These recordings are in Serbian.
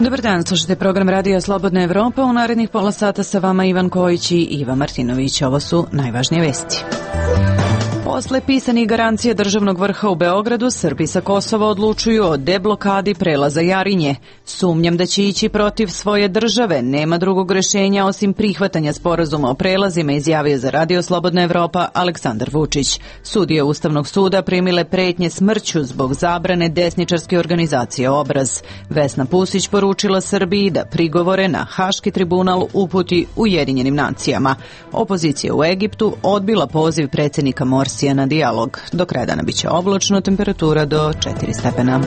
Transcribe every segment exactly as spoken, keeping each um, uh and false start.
Dobar dan, slušajte program Radija Slobodna Evropa. U narednih pola sata sa vama Ivan Kojić i Iva Martinović. Ovo su najvažnije vesti. Posle pisanih garancija državnog vrha u Beogradu, Srbi sa Kosova odlučuju o deblokadi prelaza Jarinje. Sumnjam da će ići protiv svoje države. Nema drugog rešenja osim prihvatanja sporazuma o prelazima, izjavio za Radio Slobodna Evropa Aleksandar Vučić. Sudije Ustavnog suda primile pretnje smrću zbog zabrane desničarske organizacije Obraz. Vesna Pusić poručila Srbiji da prigovore na Haški tribunal uputi Ujedinjenim nacijama. Opozicija u Egiptu odbila poziv predsjednika Morsija na dijalog. Do kraja dana biće oblačno, temperatura do četiri stepena.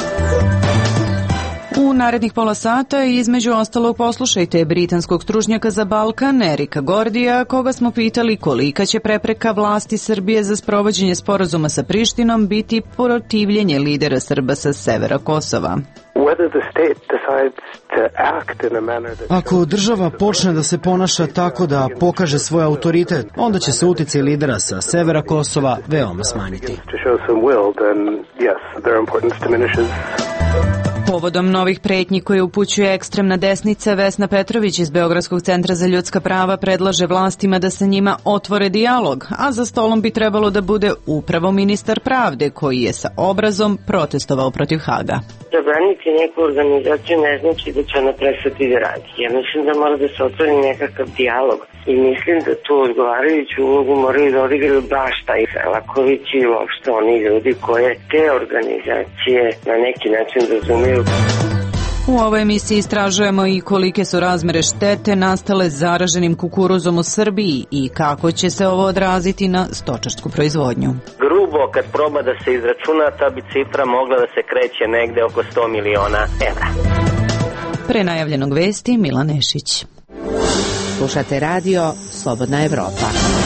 U narednih pola sata između ostalog poslušajte britanskog stručnjaka za Balkan Erika Gordija, koga smo pitali kolika će prepreka vlasti Srbije za sprovođenje sporazuma sa Prištinom biti protivljenje lidera Srba sa severa Kosova. Ako država počne da se ponaša tako da pokaže svoj autoritet, onda će se uticaj lidera sa severa Kosova veoma smanjiti. Povodom novih pretnji koje upućuje ekstremna desnica, Vesna Petrović iz Beogradskog centra za ljudska prava predlaže vlastima da sa njima otvore dijalog, a za stolom bi trebalo da bude upravo ministar pravde koji je sa Obrazom protestovao protiv Haga. Zabraniti neku organizaciju ne znači da će ona prestati da radi. Ja mislim da mora da se otvori nekakav dijalog i mislim da tu odgovarajuću ulogu moraju da odigraju baš taj Selaković i uopšte oni ljudi koje te organizacije na neki način razumiju. U ovoj emisiji istražujemo i kolike su razmere štete nastale zaraženim kukuruzom u Srbiji i kako će se ovo odraziti na stočarsku proizvodnju. Grubo, kad proba da se izračuna, ta bi cifra mogla da se kreće negde oko sto miliona evra. Pre najavljenog vesti Milan Nešić. Slušate radio Slobodna Evropa.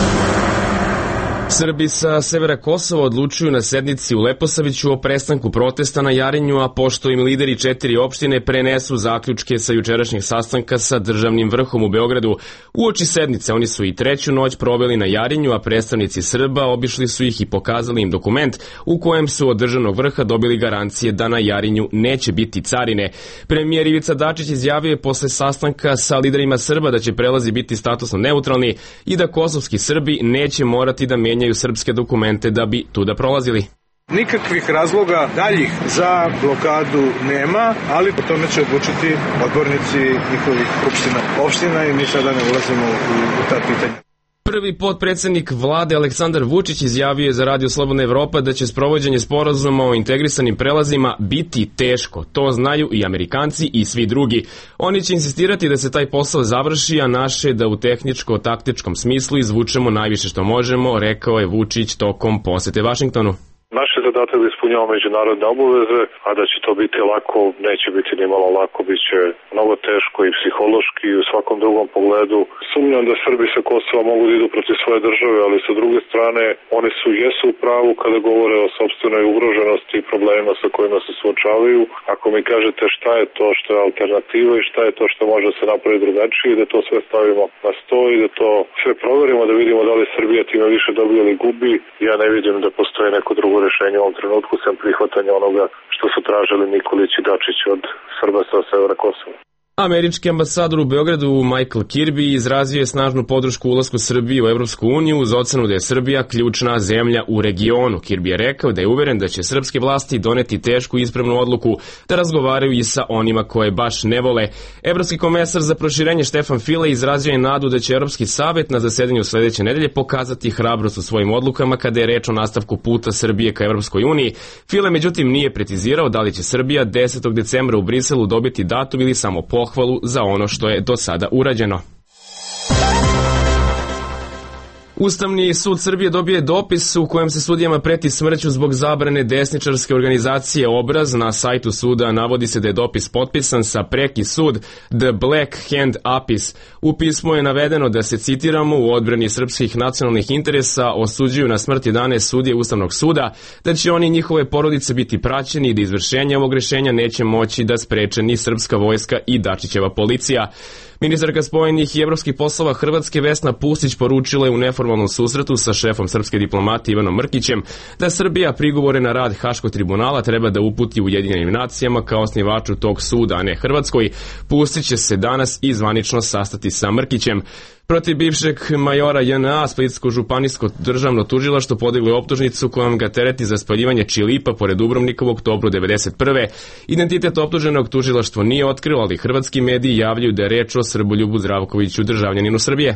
Srbi sa severa Kosova odlučuju na sednici u Leposaviću o prestanku protesta na Jarinju, a pošto im lideri četiri opštine prenesu zaključke sa jučerašnjeg sastanka sa državnim vrhom u Beogradu. Uoči sednice oni su i treću noć proveli na Jarinju, a predstavnici Srba obišli su ih i pokazali im dokument u kojem su od državnog vrha dobili garancije da na Jarinju neće biti carine. Premijer Ivica Dačić izjavio je posle sastanka sa liderima Srba da će prelazi biti statusno neutralni i da kosovski Srbi neće morati da menjaju srpske dokumente da bi tuda prolazili. Nikakvih razloga daljih za blokadu nema, ali po tome će odlučiti odbornici njihovih opština. Opština i mi sada ne ulazimo u, u ta pitanja. Prvi potpredsednik vlade Aleksandar Vučić izjavio je za Radio Slobodna Evropa da će sprovođenje sporazuma o integrisanim prelazima biti teško. To znaju i Amerikanci i svi drugi. Oni će insistirati da se taj posao završi, a naše da u tehničko-taktičkom smislu izvučemo najviše što možemo, rekao je Vučić tokom posete Vašingtonu. Naš je zadatak da ispunjamo međunarodne obaveze, a da će to biti lako, neće biti ni malo lako, bit će mnogo teško i psihološki i u svakom drugom pogledu. Sumnjam da Srbi sa Kosova mogu da idu protiv svoje države, ali sa druge strane oni su jesu u pravu kada govore o sopstvenoj ugroženosti i problemima sa kojima se suočavaju. Ako mi kažete šta je to što je alternativa i šta je to što može se napraviti drugačije, da to sve stavimo na sto i da to sve proverimo, da vidimo da li Srbija time više dobija ili gubi, ja ne vidim da postoji neko drugo rešenje u ovom trenutku sem prihvatanja onoga što su tražili Nikolić i Dačić od Srba sa severa Kosova. Američki ambasador u Beogradu Michael Kirby izrazio je snažnu podršku ulasku Srbije u Evropsku uniju uz ocenu da je Srbija ključna zemlja u regionu. Kirby je rekao da je uveren da će srpske vlasti doneti tešku i ispravnu odluku da razgovaraju i sa onima koje baš ne vole. Evropski komesar za proširenje Štefan File izrazio je nadu da će Evropski savet na zasedanju sledeće nedelje pokazati hrabrost u svojim odlukama kada je reč o nastavku puta Srbije ka Evropskoj uniji. File međutim nije precizirao da li će Srbija desetog decembra u Briselu dobiti datum ili samo pohvalu za ono što je do sada urađeno. Ustavni sud Srbije dobio je dopis u kojem se sudijama preti smrću zbog zabrane desničarske organizacije Obraz. Na sajtu suda navodi se da je dopis potpisan sa preki sud The Black Hand Apis. U pismu je navedeno da se, citiramo, u odbrani srpskih nacionalnih interesa osuđuju na smrt jedanaest sudije Ustavnog suda, da će oni i njihove porodice biti praćeni i da izvršenje ovog rešenja neće moći da spreče ni srpska vojska i Dačićeva policija. Ministarka spoljnih i evropskih poslova Hrvatske Vesna Pusić poručila je u neformalnom neformalnom susretu sa šefom srpske diplomatije Ivanom Mrkićem da Srbija prigovore na rad Haškog tribunala treba da uputi Ujedinjenim nacijama kao osnivaču tog suda, a ne Hrvatskoj. Pustit će se danas i zvanično sastati sa Mrkićem. Protiv bivšeg majora J N A Splitsko županijsko državno tužilaštvo podiglo je optužnicu kojom ga tereti za spaljivanje Čilipa pored Dubrovnika u oktobru devedeset prve. Identitet optuženog tužilaštvo nije otkrilo, ali hrvatski mediji javljaju da je reč o Srboljubu Zdravkoviću, državljaninu Srbije.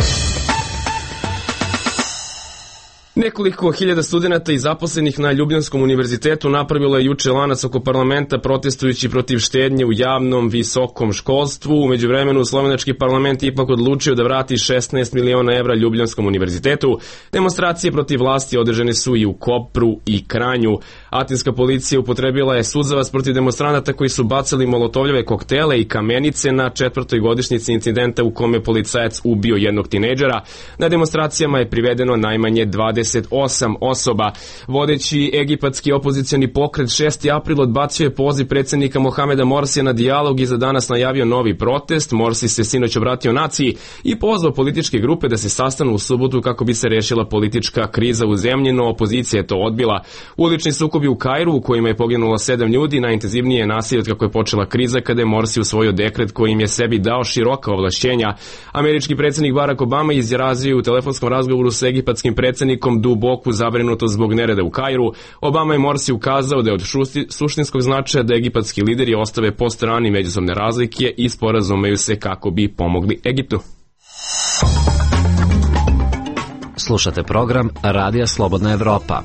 Nekoliko hiljada studenata i zaposlenih na Ljubljanskom univerzitetu napravilo je juče lanac oko parlamenta protestujući protiv štednje u javnom visokom školstvu. U međuvremenu slovenački parlament ipak odlučio da vrati šesnaest miliona evra Ljubljanskom univerzitetu. Demonstracije protiv vlasti održane su i u Kopru i Kranju. Atinska policija upotrebila je suzavac protiv demonstranata koji su bacali molotovljeve koktele i kamenice na četvrtoj godišnjici incidenta u kome policajac ubio jednog tinejdžera. Na demonstracijama je privedeno najmanje dvadeset osam osoba. Vodeći egipatski opozicioni pokret šesti april odbacio je poziv predsjednika Mohameda Morsija na dijalog i za danas najavio novi protest. Morsi se sinoć obratio naciji i pozvao političke grupe da se sastanu u subotu kako bi se rešila politička kriza u zemlji, no opozicija je to odbila. Ulični sukobi u Kairu u kojima je poginulo sedam ljudi najintenzivnije nasilje od kako je počela kriza kada je Morsi usvojio dekret kojim je sebi dao široka ovlašćenja. Američki predsjednik Barack Obama izrazio u telefonskom razgovoru sa egipatskim predsjednikom duboku zabrinutost zbog nereda u Kairu. Obama je Morsi ukazao da je od šusti, suštinskog značaja da egipatski lideri ostave po strani međusobne razlike i sporazumeju se kako bi pomogli Egiptu. Slušate program Radija Slobodna Evropa.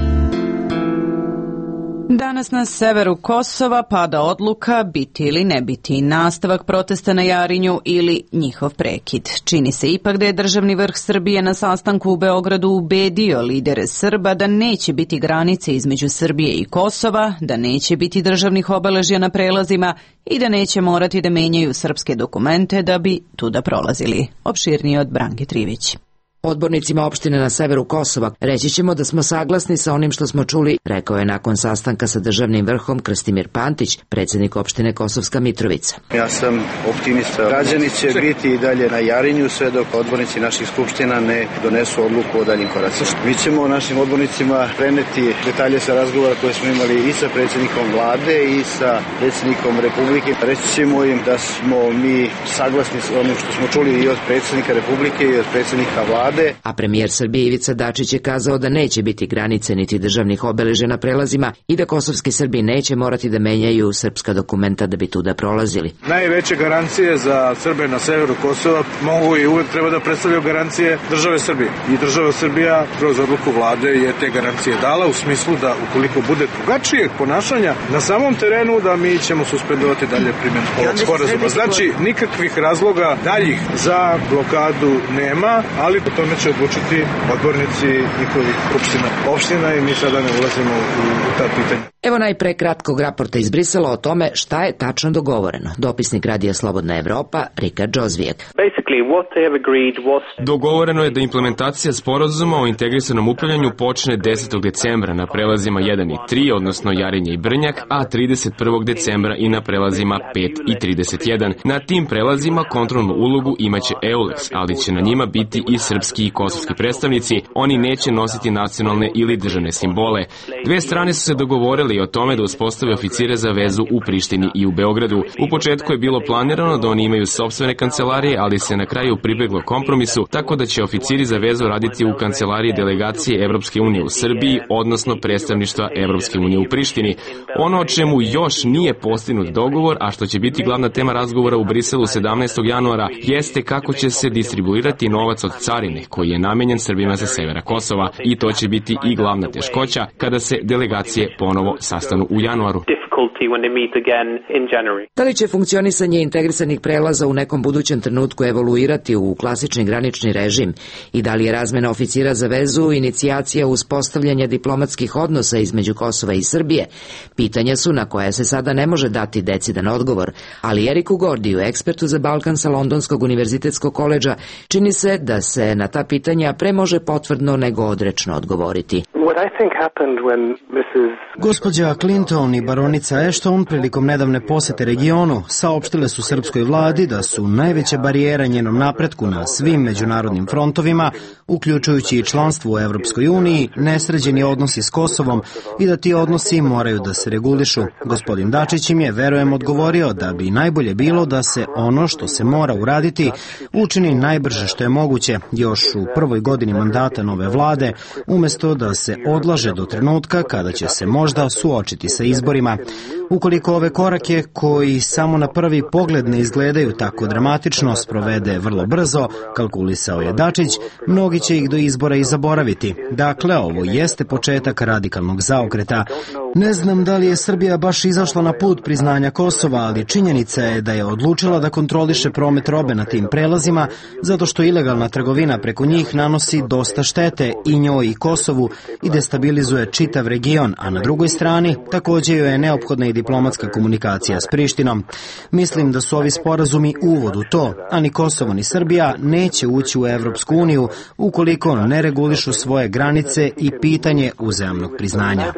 Danas na severu Kosova pada odluka biti ili ne biti nastavak protesta na Jarinju ili njihov prekid. Čini se ipak da je državni vrh Srbije na sastanku u Beogradu ubedio lidere Srba da neće biti granice između Srbije i Kosova, da neće biti državnih obeležja na prelazima i da neće morati da menjaju srpske dokumente da bi tuda prolazili. Opširnije od Branke Trivić. Odbornicima opštine na severu Kosova reći ćemo da smo saglasni sa onim što smo čuli, rekao je nakon sastanka sa državnim vrhom Krstimir Pantić, predsjednik opštine Kosovska Mitrovica. Ja sam optimista. Građani će biti i dalje na Jarinju sve dok odbornici naših skupština ne donesu odluku o daljim koracima. Mi ćemo našim odbornicima preneti detalje sa razgovora koje smo imali i sa predsjednikom vlade i sa predsjednikom Republike. Reći ćemo im da smo mi saglasni sa onim što smo čuli i od predsjednika Republike i od predsjednika vlade. A premijer Srbije Ivica Dačić je kazao da neće biti granice niti državnih obeležja na prelazima i da kosovski Srbi neće morati da menjaju srpska dokumenta da bi tuda prolazili. Najveće garancije za Srbe na severu Kosova mogu i uvek treba da predstavljaju garancije države Srbije. I država Srbija kroz odluku vlade je te garancije dala u smislu da ukoliko bude drugačijeg ponašanja na samom terenu da mi ćemo suspendovati dalje primjenu ovog sporazuma. Znači nikakvih razloga daljih za blokadu nema, ali po tome će odlučiti odbornici njihovih opština. Opština i mi sada ne ulazimo u, u ta pitanja. Evo najpre kratkog raporta iz Brisela o tome šta je tačno dogovoreno. Dopisnik Radija Slobodna Evropa, Rika Džozvijek. Dogovoreno je da implementacija sporazuma o integrisanom upravljanju počne desetog decembra na prelazima jedan i tri, odnosno Jarinje i Brnjak, a trideset prvog decembra i na prelazima pet i trideset jedan. Na tim prelazima kontrolnu ulogu imaće EULEX, ali će na njima biti i srpski i kosovski predstavnici. Oni neće nositi nacionalne ili državne simbole. Dve strane su se dogovorile i o tome da uspostave oficire za vezu u Prištini i u Beogradu. U početku je bilo planirano da oni imaju sopstvene kancelarije, ali se na kraju pribeglo kompromisu, tako da će oficiri za vezu raditi u kancelariji delegacije Evropske unije u Srbiji, odnosno predstavništva Evropske unije u Prištini. Ono o čemu još nije postignut dogovor, a što će biti glavna tema razgovora u Briselu sedamnaestog januara, jeste kako će se distribuirati novac od carine koji je namenjen Srbima sa severa Kosova, i to će biti i glavna teškoća kada se delegacije ponovo sastanu u januaru. Da li će funkcionisanje integrisanih prelaza u nekom budućem trenutku evoluirati u klasični granični režim i da li je razmena oficira za vezu inicijacija uspostavljanja diplomatskih odnosa između Kosova i Srbije? Pitanja su na koja se sada ne može dati decidan odgovor, ali Eriku Gordiju, ekspertu za Balkan sa Londonskog univerzitetskog koledža, čini se da se na ta pitanja pre može potvrdno nego odrečno odgovoriti. Gospođa Clinton i baronica Ashton prilikom nedavne posete regionu saopštile su srpskoj vladi da su najveća barijera njenom napretku na svim međunarodnim frontovima, uključujući i članstvo u Evropskoj uniji, nesređeni odnosi s Kosovom i da ti odnosi moraju da se regulišu. Gospodin Dačić im je, verujem, odgovorio da bi najbolje bilo da se ono što se mora uraditi učini najbrže što je moguće, još u prvoj godini mandata nove vlade, umesto da se odlaže do trenutka kada će se možda suočiti sa izborima. Ukoliko ove korake, koji samo na prvi pogled ne izgledaju tako dramatično, sprovede vrlo brzo, kalkulisao je Dačić, mnogi će ih do izbora i zaboraviti. Dakle, ovo jeste početak radikalnog zaokreta. Ne znam da li je Srbija baš izašla na put priznanja Kosova, ali činjenica je da je odlučila da kontroliše promet robe na tim prelazima, zato što ilegalna trgovina preko njih nanosi dosta štete i njoj i Kosovu i destabilizuje čitav region, a na drugoj strani također joj je neophodna i diplomatska komunikacija s Prištinom. Mislim da su ovi sporazumi uvod u to, a ni Kosovo ni Srbija neće ući u Evropsku uniju ukoliko ne regulišu svoje granice i pitanje uzajamnog priznanja.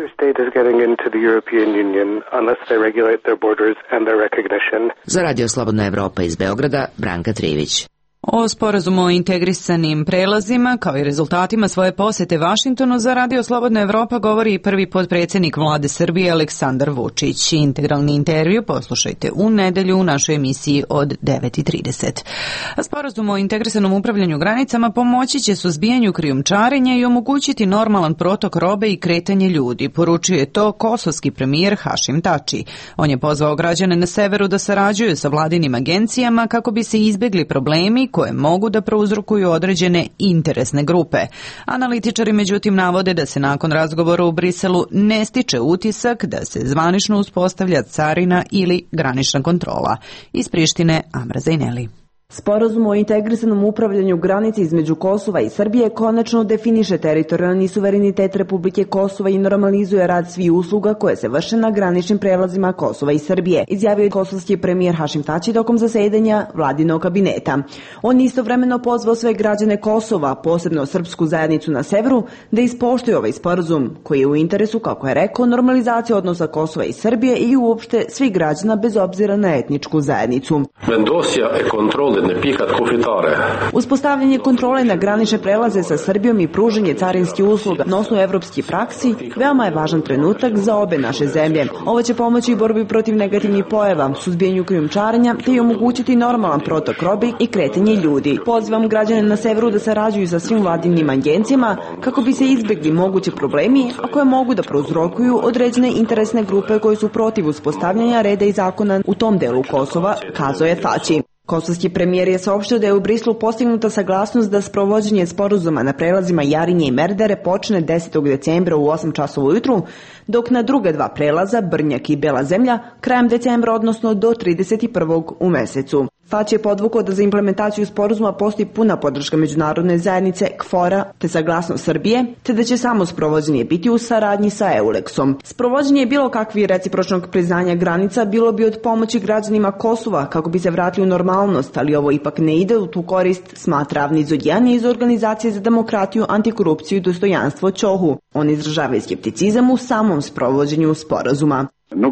Za Radio Slobodna Evropa iz Beograda, Branka Trivić. O sporazumu o integrisanim prelazima, kao i rezultatima svoje posete Vašingtonu, za Radio Slobodna Evropa govori i prvi potpredsjednik vlade Srbije Aleksandar Vučić. Integralni intervju poslušajte u nedelju u našoj emisiji od devet i trideset. Sporazum o integrisanom upravljanju granicama pomoći će suzbijanju krijumčarenja i omogućiti normalan protok robe i kretanje ljudi, poručio je to kosovski premijer Hašim Tači. On je pozvao građane na severu da sarađuju sa vladinim agencijama kako bi se izbjegli problemi koje mogu da prouzrokuju određene interesne grupe. Analitičari međutim navode da se nakon razgovora u Briselu ne stiče utisak da se zvanično uspostavlja carina ili granična kontrola. Iz Prištine, Amra Zajneli. Sporazum o integrisanom upravljanju granice između Kosova i Srbije konačno definiše teritorijalni suverenitet Republike Kosova i normalizuje rad svih usluga koje se vrše na graničnim prelazima Kosova i Srbije, izjavio je kosovski premijer Hašim Tači tokom zasedanja vladinog kabineta. On istovremeno pozvao sve građane Kosova, posebno srpsku zajednicu na severu, da ispoštuju ovaj sporazum, koji je u interesu, kako je rekao, normalizacije odnosa Kosova i Srbije i uopšte svih građana bez obzira na etničku zajednicu. Vendosja e kontrole ne pihat kofitare. Uspostavljanje kontrole na granične prelaze sa Srbijom i pružanje carinskih usluga na osnovu evropskih praksi veoma je važan trenutak za obe naše zemlje. Ovo će pomoći i borbi protiv negativnih pojava, suzbijanju krijumčarenja te i omogućiti normalan protok robe i kretanje ljudi. Pozivam građane na severu da sarađuju sa svim vladinim agencijama kako bi se izbjegli mogući problemi, a koje mogu da prouzrokuju određene interesne grupe koje su protiv uspostavljanja reda i zakona u tom delu Kosova, kazao je Tači. Kosovski premijer je saopštio da je u Brislu postignuta saglasnost da sprovođenje sporazuma na prelazima Jarinje i Merdare počne desetog decembra u osam časova ujutru, dok na druga dva prelaza, Brnjak i Bela zemlja, krajem decembra, odnosno do trideset prvog u mesecu. Tači je podvukao da za implementaciju sporazuma postoji puna podrška međunarodne zajednice K F O R-a te saglasnost Srbije, te da će samo sprovođenje biti u saradnji sa EULEX-om. Sprovođenje bilo kakvi recipročnog priznanja granica bilo bi od pomoći građanima Kosova kako bi se vratili u normalnost, ali ovo ipak ne ide u tu korist, smatra Avni Zodjani iz Organizacije za demokratiju, antikorupciju i dostojanstvo Ćohu. On izražava skepticizam u samom sprovođenju sporazuma.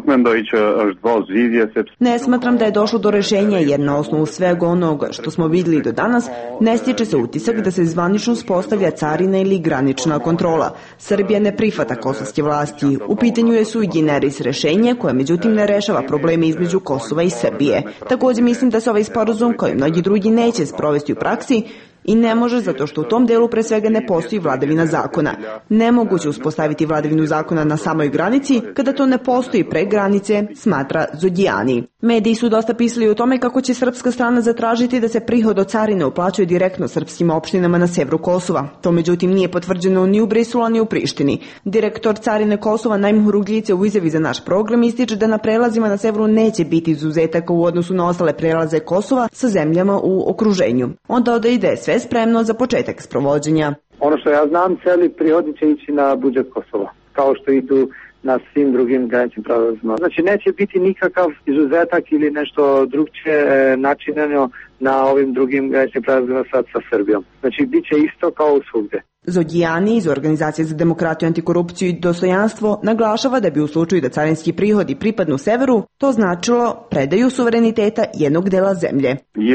Ne smatram da je došlo do rešenja jer na osnovu svega onoga što smo vidjeli do danas ne stiče se utisak da se zvanično uspostavlja carina ili granična kontrola. Srbija ne prihvata kosovske vlasti. U pitanju je sui generis rešenje koje međutim ne rešava probleme između Kosova i Srbije. Također mislim da se ovaj sporazum, kao i mnogi drugi, neće sprovesti u praksi i ne može zato što u tom delu pre svega ne postoji vladavina zakona. Nemoguće uspostaviti vladavinu zakona na samoj granici kada to ne postoji pre granice, smatra Zodjani. Mediji su dosta pisali o tome kako će srpska strana zatražiti da se prihod od carine uplaćuje direktno srpskim opštinama na severu Kosova. To međutim nije potvrđeno ni u Briselu, ni u Prištini. Direktor carine Kosova Najmuh Rugljice u izjavi za naš program ističe da na prelazima na severu neće biti izuzetaka u odnosu na ostale prelaze Kosova sa zemljama u okruženju. On dodaje da je sve spremno za početak sprovođenja. Ono što ja znam, celi prihodi će ići na budžet Kosova, kao što idu na svim drugim graničnim prelazima. Znači neće biti nikakav izuzetak ili nešto drugčije načinjeno na ovim drugim graničnim prelazima sa, sa Srbijom. Znači bit će isto kao svugde. Zodijani iz Organizacije za demokratiju, antikorupciju i dostojanstvo naglašava da bi u slučaju da carinski prihodi pripadnu severu to značilo predaju suvereniteta jednog dela zemlje.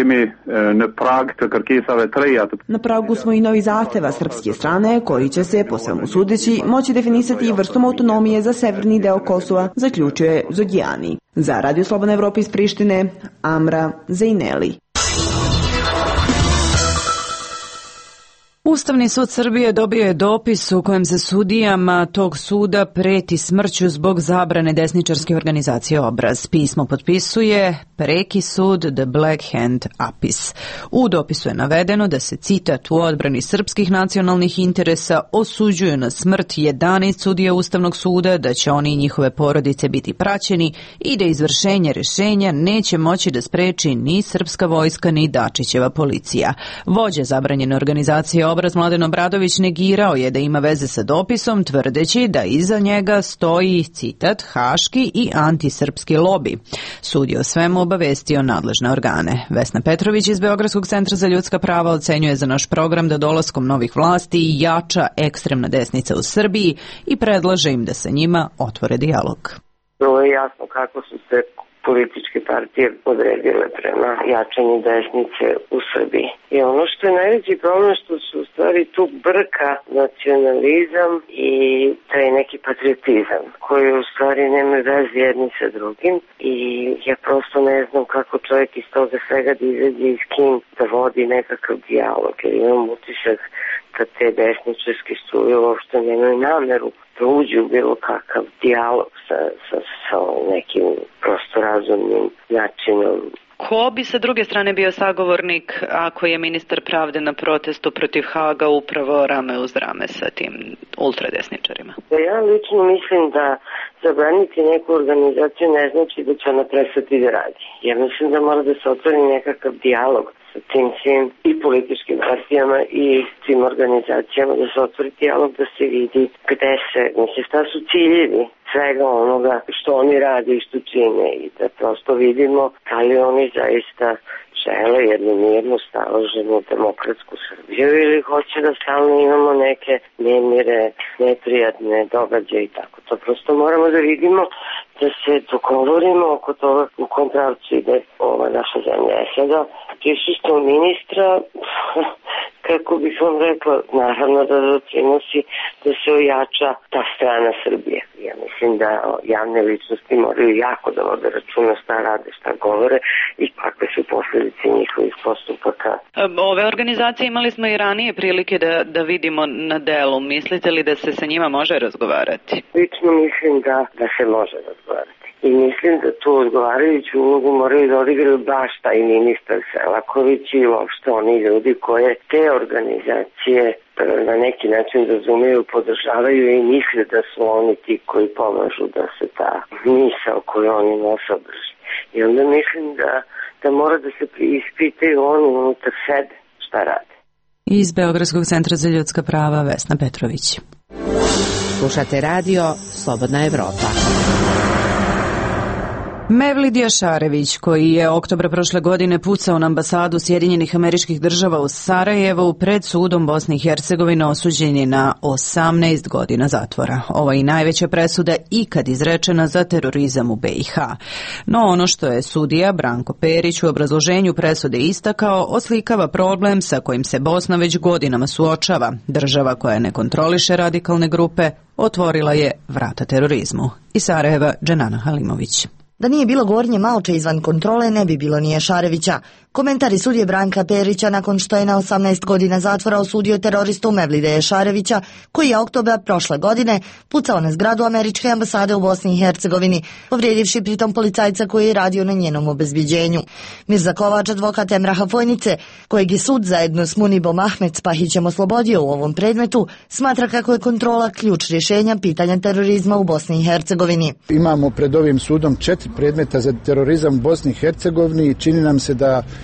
Na pragu smo i novi zahteva srpske strane koji će se, po svemu sudeći, moći definisati i vrstom autonomije za severni deo Kosova, zaključuje Zodijani. Za Radio Slobodna Evropa iz Prištine, Amra Zejneli. Ustavni sud Srbije dobio je dopis u kojem se sudijama tog suda preti smrću zbog zabrane desničarske organizacije Obraz. Pismo potpisuje Preki sud The Black Hand Apis. U dopisu je navedeno da se, citat, u odbrani srpskih nacionalnih interesa osuđuje na smrt jedanaest sudija Ustavnog suda, da će oni i njihove porodice biti praćeni i da izvršenje rešenja neće moći da spreči ni srpska vojska ni Dačićeva policija. Vođa zabranjene organizacije Obraz Mladen Obradović negirao je da ima veze sa dopisom, tvrdeći da iza njega stoji, citat, haški i antisrpski lobi. Sud je o svemu obavestio nadležne organe. Vesna Petrović iz Beogradskog centra za ljudska prava ocenjuje za naš program da dolaskom novih vlasti jača ekstremna desnica u Srbiji i predlaže im da sa njima otvore dijalog. Vrlo je jasno kako su se političke partije odredile prema jačanju desnice u Srbiji. I ono što je najveći problem što su u stvari tu brka nacionalizam i taj neki patriotizam koji u stvari nema veze jedni sa drugim i ja prosto ne znam kako čovjek iz toga svega da izađe i s kim da vodi nekakav dijalog, jer imam utisak da te desničarske struje uopšte nemaju nameru da uđu u bilo kakav dijalog sa, sa, sa nekim prosto razumnim načinom. Ko bi sa druge strane bio sagovornik ako je ministar pravde na protestu protiv Haga upravo rame uz rame sa tim ultradesničarima? Ja lično mislim da zabraniti neku organizaciju ne znači da će ona prestati da radi. Ja mislim da mora da se otvori nekakav dijalog sa tim svim i političkim partijama i tim organizacijama, da se otvori dijalog, da se vidi gde se, mislim, šta su ciljevi svega onoga što oni rade i što čine i da prosto vidimo da li oni zaista žele jednu mirnu, staloženu, demokratsku Srbiju ili hoće da stalno imamo neke nemire, neprijatne događaje i tako. To prosto moramo da vidimo, da se dogovorimo oko toga u kom pravcu ide ova naša zemlja. E sada, prisustvo ministra, kako bih vam rekla, naravno da doprinosi da se ojača ta strana Srbije. Ja mislim da javne ličnosti moraju jako da vode računa šta rade, šta govore i kakve su posljedice njihovih postupaka. Ove organizacije imali smo i ranije prilike da, da vidimo na delu. Mislite li da se sa njima može razgovarati? Lično mislim da, da se može razgovarati. I mislim da tu odgovarajuću ulogu moraju da odigraju baš taj ministar Selaković i uopšte oni ljudi koje te organizacije na neki način razumeju, podržavaju i misle da su oni ti koji pomažu da se ta misao koju oni nose održi. I onda mislim da, da mora da se ispitaju oni unutar sebe šta rade. Iz Beogradskog centra za ljudska prava Vesna Petrović. Slušate radio Slobodna Evropa. Mevlid Jašarević, koji je oktobra prošle godine pucao na ambasadu Sjedinjenih Američkih Država u Sarajevu, pred sudom Bosne i Hercegovine osuđen je na osamnaest godina zatvora. Ovo je i najveća presuda ikad izrečena za terorizam u B i H. No ono što je sudija Branko Perić u obrazloženju presude istakao, oslikava problem sa kojim se Bosna već godinama suočava. Država koja ne kontroliše radikalne grupe otvorila je vrata terorizmu. Iz Sarajeva, Dženana Halimović. Da nije bilo gornje Malče izvan kontrole, ne bi bilo ni Jašarevića. Komentari sudije Branka Perića nakon što je na osamnaest godina zatvora osudio teroristu Mevlida Jašarevića, koji je oktobra prošle godine pucao na zgradu američke ambasade u Bosni i Hercegovini, povrijedivši pritom policajca koji je radio na njenom obezbiđenju. Mirza Kovač, advokat Emraha Fojnice, kojeg je sud zajedno s Munibom Ahmed Spahićem oslobodio u ovom predmetu, smatra kako je kontrola ključ rješenja pitanja terorizma u Bosni i Hercegovini. Imamo pred ovim sudom četiri predmeta za terorizam u Bosni i Hercegovini i čini nam se da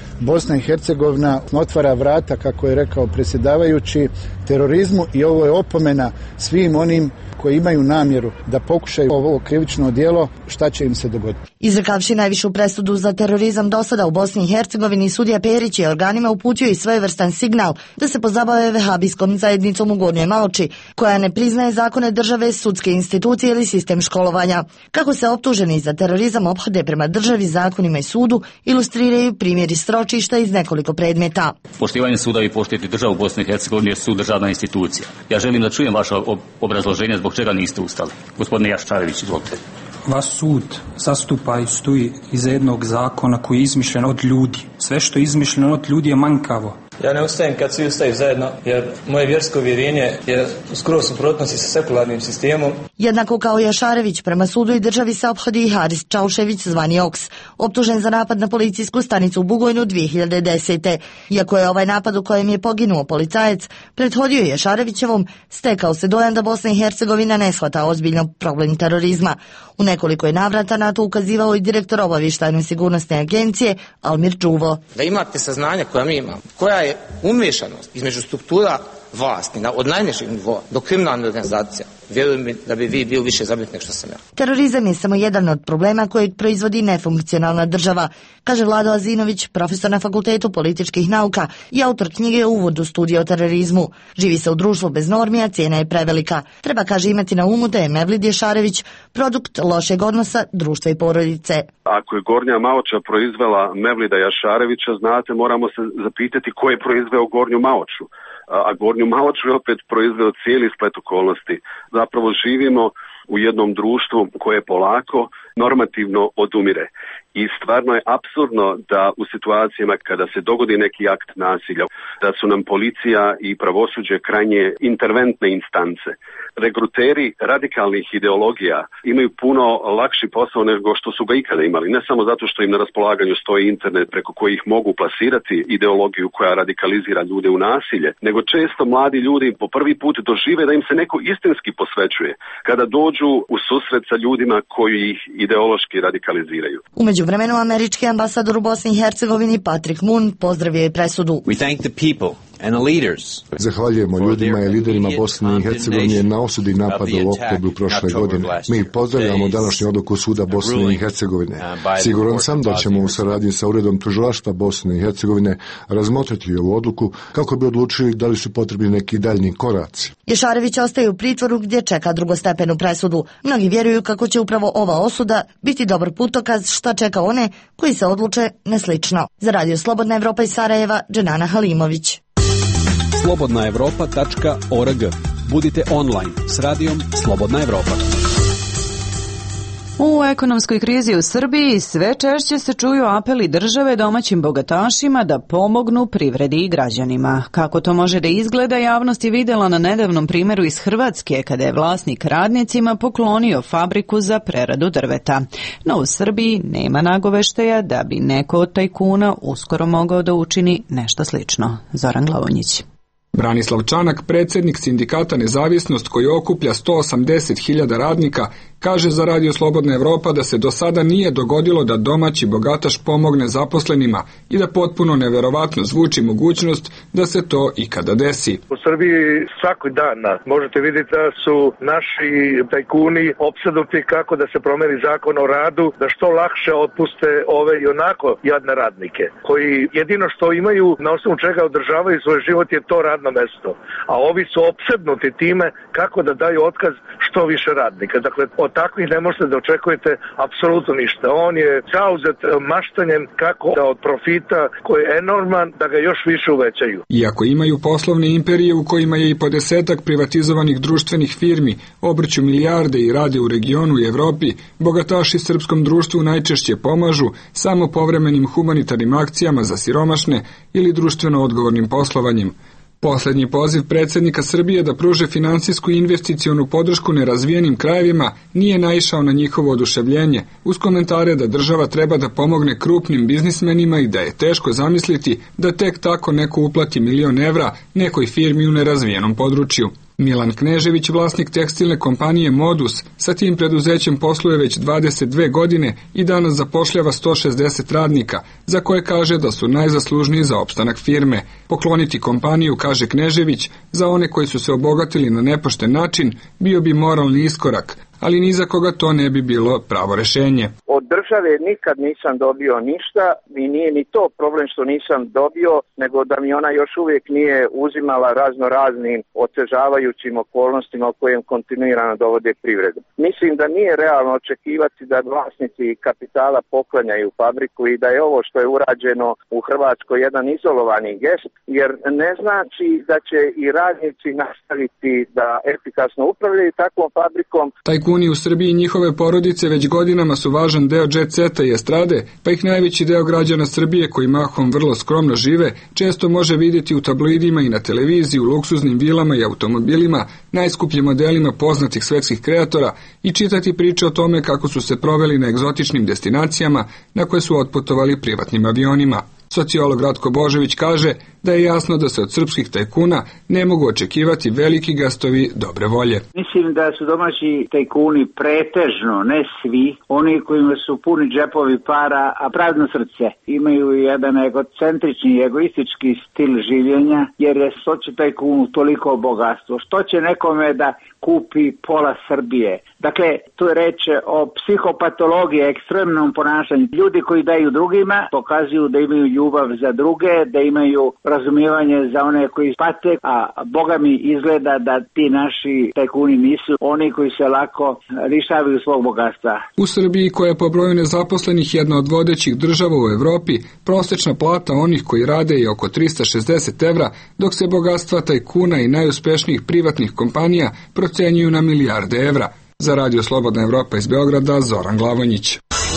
Bosna i Hercegovina otvara vrata, kako je rekao predsjedavajući, terorizmu i ovo je opomena svim onim koji imaju namjeru da pokušaju ovo krivično djelo, šta će im se dogoditi. Izrekavši najvišu presudu za terorizam do sada u Bosni i Hercegovini, sudija Perić je organima uputio i svojevrstan signal da se pozabave vehabijskom zajednicom u Gornjoj Maoči, koja ne priznaje zakone države, sudske institucije ili sistem školovanja. Kako se optuženi za terorizam ophode prema državi, zakonima i sudu, ilustriraju primjeri sročišta iz nekoliko predmeta. Poštivanje suda i poštivati državu Bosne i Hercegovine je sud državna institucija. Ja želim da čujem vaše obrazloženje zbog čega niste ustali. Gospodine Jaščarević, izvolite. Vaš sud zastupa i stoji iza jednog zakona koji je izmišljen od ljudi. Sve što je izmišljeno od ljudi je manjkavo. Ja ne ustajem kad svi ustaju zajedno, jer moje vjersko uvjerenje je skoro suprotnosti sa sekularnim sistemom. Jednako kao Jašarević, prema sudu i državi se ophodi i Haris Čaušević, zvani Oks, optužen za napad na policijsku stanicu u Bugojnu dvije hiljade desete. Iako je ovaj napad u kojem je poginuo policajac prethodio Jašarevićevom, stekao se dojam da Bosna i Hercegovina ne shvata ozbiljno problem terorizma. U nekoliko je navrata na to ukazivao i direktor obavještajno sigurnosne agencije Almir Đuvo. Da imate saznanja koja mi imamo, koja je umješanost između struktura vlasti od najnižeg nivoa do kriminalne organizacije, vjerujem mi da bi vi bili više zabrinuti nego što sam ja. Terorizam je samo jedan od problema kojeg proizvodi nefunkcionalna država, kaže Vlado Azinović, profesor na Fakultetu političkih nauka i autor knjige Uvod u studiju o terorizmu. Živi se u društvu bez normi, a cijena je prevelika. Treba, kaže, imati na umu da je Mevlid Jašarević produkt lošeg odnosa društva i porodice. Ako je Gornja Maoča proizvela Mevlida Jašarevića, znate, moramo se zapitati ko je proizveo Gornju Maoču. A Gornju Maoču je opet proizveo cijeli splet okolnosti. Zapravo živimo u jednom društvu koje polako normativno odumire. I stvarno je apsurdno da u situacijama kada se dogodi neki akt nasilja, da su nam policija i pravosuđe krajnje interventne instance. Regruteri radikalnih ideologija imaju puno lakši posao nego što su ga ikada imali. Ne samo zato što im na raspolaganju stoji internet preko kojih mogu plasirati ideologiju koja radikalizira ljude u nasilje, nego često mladi ljudi po prvi put dožive da im se neko istinski posvećuje kada dođu u susret sa ljudima koji ih ideološki radikaliziraju. U međuvremenu američki ambasador u Bosni i Hercegovini Patrick Moon pozdravio je presudu. We thank the people and the leaders. Zahvaljujemo ljudima i liderima Bosne i Hercegovine na osudi napada u oktobru prošle godine. Mi pozdravljamo današnju odluku suda Bosne i Hercegovine. Siguran sam da ćemo u saradnji sa Uredom tužilaštva Bosne i Hercegovine razmotriti ovu odluku kako bi odlučili da li su potrebni neki daljni koraci. Jašarević ostaje u pritvoru gdje čeka drugostepenu presudu. Mnogi vjeruju kako će upravo ova osuda biti dobar putokaz šta čeka one koji se odluče neslično. Za Radio Slobodna Evropa iz Sarajeva, Dženana Halimović. slobodna evropa tačka org. Budite online s radijom Slobodna Evropa. U ekonomskoj krizi u Srbiji sve češće se čuju apeli države domaćim bogatašima da pomognu privredi i građanima. Kako to može da izgleda, javnost je vidjela na nedavnom primjeru iz Hrvatske, kada je vlasnik radnicima poklonio fabriku za preradu drveta. No u Srbiji nema nagoveštaja da bi neko od tajkuna uskoro mogao da učini nešto slično. Zoran Glavonjić. Branislav Čanak, predsjednik sindikata Nezavisnost koji okuplja sto osamdeset hiljada radnika, kaže za Radio Slobodna Evropa da se do sada nije dogodilo da domaći bogataš pomogne zaposlenima i da potpuno neverovatno zvuči mogućnost da se to ikada desi. U Srbiji svaki dan možete vidjeti da su naši tajkuni opsednuti kako da se promeni zakon o radu, da što lakše otpuste ove i onako jadne radnike, koji jedino što imaju na osnovu čega održavaju svoj život je to radno mesto. A ovi su opsednuti time kako da daju otkaz što više radnika. Dakle, od takvih ne možete da očekujete apsolutno ništa. On je zauzet maštanjem kako da od profita koji je enorman da ga još više uvećaju. Iako imaju poslovne imperije u kojima je i po desetak privatizovanih društvenih firmi, obrću milijarde i rade u regionu i Evropi, bogataši srpskom društvu najčešće pomažu samo povremenim humanitarnim akcijama za siromašne ili društveno odgovornim poslovanjem. Poslednji poziv predsjednika Srbije da pruže finansijsku i investicionu podršku nerazvijenim krajevima nije naišao na njihovo oduševljenje, uz komentare da država treba da pomogne krupnim biznismenima i da je teško zamisliti da tek tako neko uplati milion evra nekoj firmi u nerazvijenom području. Milan Knežević, vlasnik tekstilne kompanije Modus, sa tim preduzećem posluje već dvadeset dve godine i danas zapošljava sto šezdeset radnika, za koje kaže da su najzaslužniji za opstanak firme. Pokloniti kompaniju, kaže Knežević, za one koji su se obogatili na nepošten način, bio bi moralni iskorak, ali ni za koga to ne bi bilo pravo rešenje. Od države nikad nisam dobio ništa i nije ni to problem što nisam dobio, nego da mi ona još uvijek nije uzimala razno raznim otežavajućim okolnostima u kojem kontinuirano dovode privredu. Mislim da nije realno očekivati da vlasnici kapitala poklanjaju fabriku i da je ovo što je urađeno u Hrvatskoj jedan izolovani gest, jer ne znači da će i radnici nastaviti da efikasno upravljaju takvom fabrikom. Tajkuni u Srbiji i njihove porodice već godinama su važan deo jet seta i estrade, pa ih najveći deo građana Srbije, koji mahom vrlo skromno žive, često može vidjeti u tabloidima i na televiziji, u luksuznim vilama i automobilima, najskupljim modelima poznatih svetskih kreatora i čitati priče o tome kako su se proveli na egzotičnim destinacijama na koje su otputovali privatnim avionima. Sociolog Ratko Božović kaže da je jasno da se od srpskih tajkuna ne mogu očekivati veliki gastovi dobre volje. Mislim da su domaći tajkuni pretežno, ne svi, oni kojima su puni džepovi para, a prazno srce. Imaju jedan egocentrični i egoistički stil življenja, jer je što će tajkunu toliko bogatstvo. Što će nekome da kupi pola Srbije? Dakle, tu je reč o psihopatologiji, ekstremnom ponašanju. Ljudi koji daju drugima pokazuju da imaju ljubav za druge, da imaju razumijevanje za one koji pate, a Boga mi izgleda da ti naši tajkuni nisu oni koji se lako lišavaju svog bogatstva. U Srbiji, koja je po broju nezaposlenih jedna od vodećih država u Evropi, prosečna plata onih koji rade je oko trista šezdeset evra, dok se bogatstva tajkuna i najuspešnijih privatnih kompanija procenjuju na milijarde evra. Za Radio Slobodna Evropa iz Beograda, Zoran Glavonjić.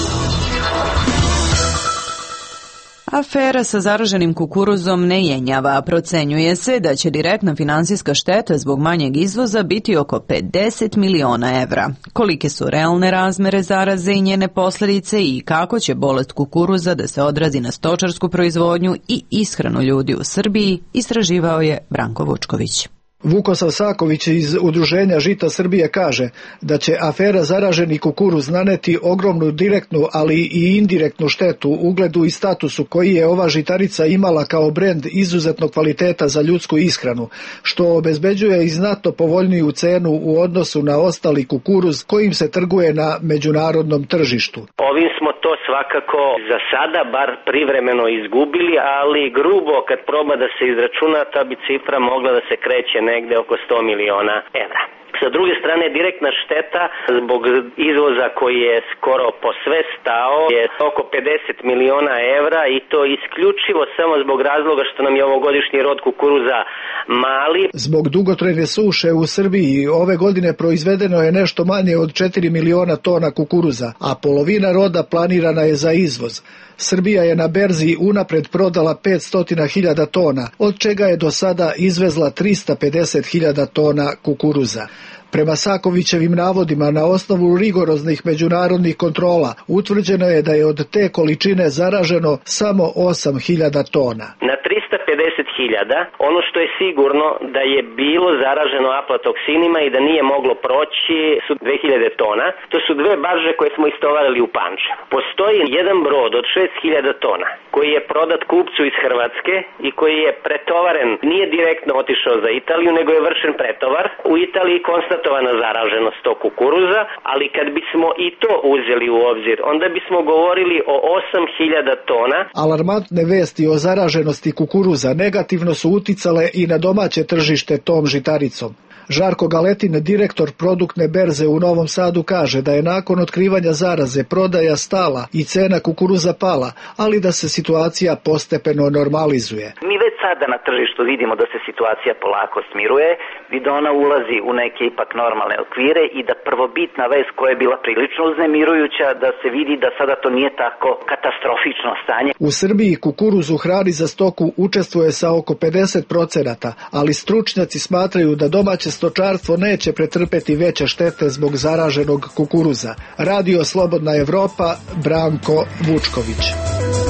Afera sa zaraženim kukuruzom ne jenjava. Procenjuje se da će direktna finansijska šteta zbog manjeg izvoza biti oko pedeset miliona evra. Kolike su realne razmere zaraze i njene posljedice i kako će bolest kukuruza da se odrazi na stočarsku proizvodnju i ishranu ljudi u Srbiji, istraživao je Branko Vučković. Vukosav Saković iz Udruženja Žita Srbije kaže da će afera zaraženi kukuruz naneti ogromnu direktnu, ali i indirektnu štetu ugledu i statusu koji je ova žitarica imala kao brend izuzetnog kvaliteta za ljudsku ishranu, što obezbeđuje i znatno povoljniju cenu u odnosu na ostali kukuruz kojim se trguje na međunarodnom tržištu. Ovim smo to svakako za sada bar privremeno izgubili, ali grubo kad proba da se izračuna, ta bi cifra mogla da se kreće negde oko sto miliona evra. Sa druge strane, direktna šteta zbog izvoza koji je skoro po sve stao je oko pedeset miliona evra i to isključivo samo zbog razloga što nam je ovogodišnji rod kukuruza mali. Zbog dugotrajne suše u Srbiji ove godine proizvedeno je nešto manje od četiri miliona tona kukuruza, a polovina roda planirana je za izvoz. Srbija je na berzi unapred prodala petsto hiljada tona, od čega je do sada izvezla trista pedeset hiljada tona kukuruza. Prema Sakovićevim navodima, na osnovu rigoroznih međunarodnih kontrola, utvrđeno je da je od te količine zaraženo samo osam hiljada tona. Na trista pedeset hiljada, ono što je sigurno da je bilo zaraženo aflatoksinima i da nije moglo proći su dve hiljade tona. To su dve barže koje smo istovarili u Pančevu. Postoji jedan brod od šest hiljada tona koji je prodat kupcu iz Hrvatske i koji je pretovaren, nije direktno otišao za Italiju, nego je vršen pretovar. U Italiji konstatovana zaraženost tog kukuruza, ali kad bismo i to uzeli u obzir, onda bismo govorili o osam hiljada tona. Alarmantne vesti o zaraženosti kukuruza negativno su uticale i na domaće tržište tom žitaricom. Žarko Galetin, direktor produktne berze u Novom Sadu, kaže da je nakon otkrivanja zaraze prodaja stala i cena kukuruza pala, ali da se situacija postepeno normalizuje. Mi već sada na tržištu vidimo da se situacija polako smiruje i da ona ulazi u neke ipak normalne okvire i da prvobitna vest koja je bila prilično uznemirujuća, da se vidi da sada to nije tako katastrofično stanje. U Srbiji kukuruz u hrani za stoku učestvuje sa oko pedeset procenata, ali stručnjaci smatraju da domaće stočarstvo neće pretrpeti veće štete zbog zaraženog kukuruza. Radio Slobodna Evropa, Branko Vučković.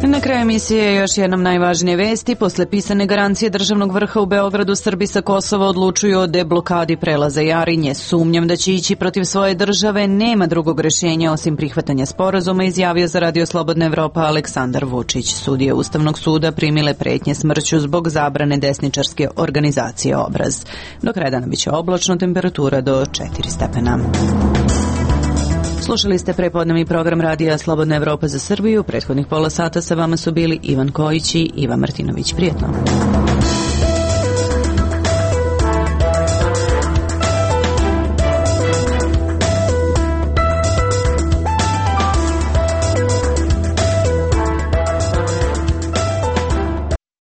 Na kraju emisije još jednom najvažnije vesti. Posle pisane garancije državnog vrha u Beogradu, Srbi sa Kosova odlučuju o deblokadi prelaza Jarinje. Sumnjam da će ići protiv svoje države, nema drugog rešenja osim prihvatanja sporazuma, izjavio za Radio Slobodna Evropa Aleksandar Vučić. Sudije Ustavnog suda primile pretnje smrću zbog zabrane desničarske organizacije Obraz. Do kraja dana biće oblačno, temperatura do četiri stepena. Slušali ste prepodnevni program Radija Slobodna Evropa za Srbiju. Prethodnih pola sata sa vama su bili Ivan Kojić i Iva Martinović. Prijetno.